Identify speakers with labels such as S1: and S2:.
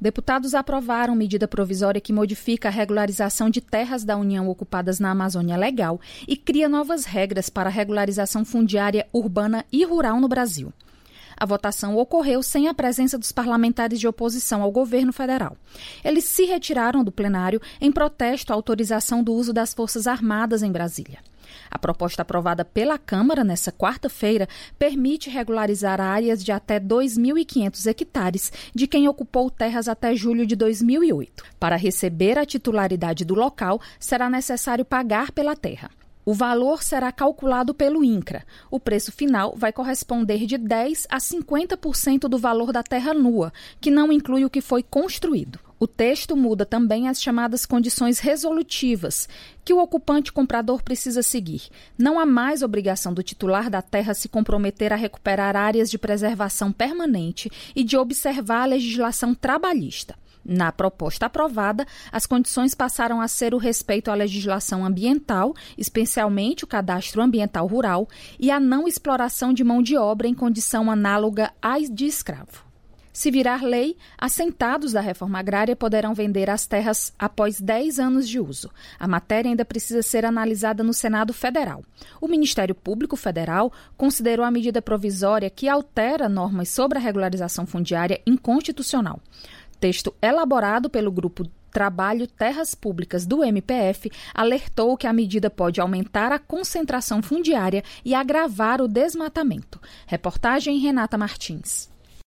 S1: Deputados aprovaram medida provisória que modifica a regularização de terras da União ocupadas na Amazônia Legal e cria novas regras para a regularização fundiária urbana e rural no Brasil. A votação ocorreu sem a presença dos parlamentares de oposição ao governo federal. Eles se retiraram do plenário em protesto à autorização do uso das Forças Armadas em Brasília. A proposta aprovada pela Câmara nesta quarta-feira permite regularizar áreas de até 2.500 hectares de quem ocupou terras até julho de 2008. Para receber a titularidade do local, será necessário pagar pela terra. O valor será calculado pelo INCRA. O preço final vai corresponder de 10% a 50% do valor da terra nua, que não inclui o que foi construído. O texto muda também as chamadas condições resolutivas, que o ocupante comprador precisa seguir. Não há mais obrigação do titular da terra se comprometer a recuperar áreas de preservação permanente e de observar a legislação trabalhista. Na proposta aprovada, as condições passaram a ser o respeito à legislação ambiental, especialmente o cadastro ambiental rural, e a não exploração de mão de obra em condição análoga à de escravo. Se virar lei, assentados da reforma agrária poderão vender as terras após 10 anos de uso. A matéria ainda precisa ser analisada no Senado Federal. O Ministério Público Federal considerou a medida provisória que altera normas sobre a regularização fundiária inconstitucional. Texto elaborado pelo Grupo Trabalho Terras Públicas do MPF alertou que a medida pode aumentar a concentração fundiária e agravar o desmatamento. Reportagem Renata Martins.